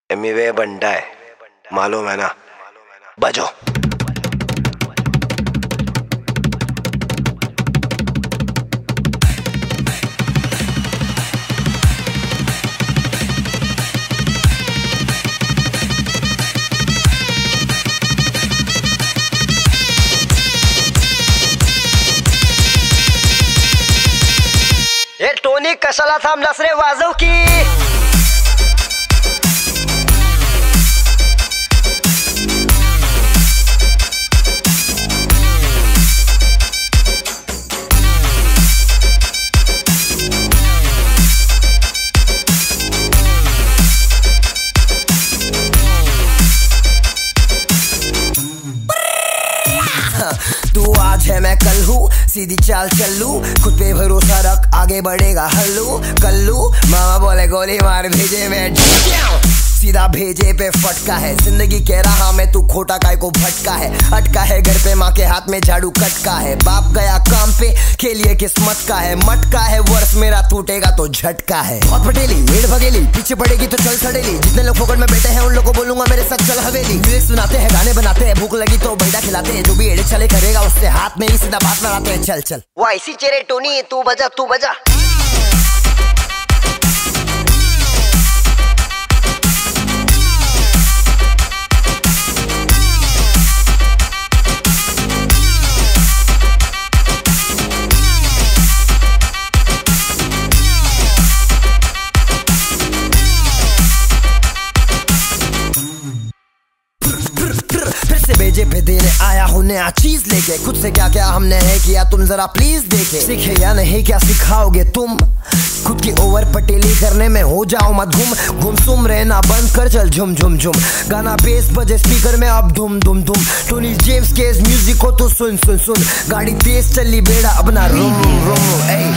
एमिवे बंटा है, मालूम है ना। बजो। हे टोनी कशाला थांबलास रे, वाजव की. तू आज है मैं कल हूँ, सीधी चाल चलू, खुद पे भरोसा रख, आगे बढ़ेगा हल्लू कल्लू. मामा बोले गोली मार भेजे मैं सीधा भेजे पे फटका है. जिंदगी कह रहा मैं तू खोटा काय को भटका है. अटका है घर पे माँ के हाथ में झाड़ू कटका है. बाप गया काम पे खेलिए किस्मत का है. मटका है वर्ष मेरा टूटेगा तो झटका है. बहुत पटेली भेड़ भगेली, पीछे पड़ेगी तो चल सड़ेली. जितने लोग फोकट में बैठे हैं उन लोगों को बोलूंगा मेरे साथ चल हवेली. लिरिक्स सुनाते हैं, गाने बनाते हैं, भूख लगी तो बैठा खिलाते हैं. जो भी एड़े चले करेगा उससे हाथ में ही सीधा बात लगाते हैं. चल चल वो ऐसी चेहरे टोनी, तू बजा तू बजा. फिर से भेजे पे देने आया हूँ नया चीज लेके. खुद से क्या क्या हमने है किया तुम जरा प्लीज देखे. सीखे या नहीं क्या सिखाओगे तुम, खुद की ओवर पटेली करने में हो जाओ मत घूम. गुमसुम रहना बंद कर, चल झुम झुम झुम. गाना बेस बजे स्पीकर में अब धुम धुम धुम. टोनी जेम्स के इस म्यूजिक को तो सुन सुन सुन. गाड़ी तेज चली बेड़ा अपना रूम रूम रूम.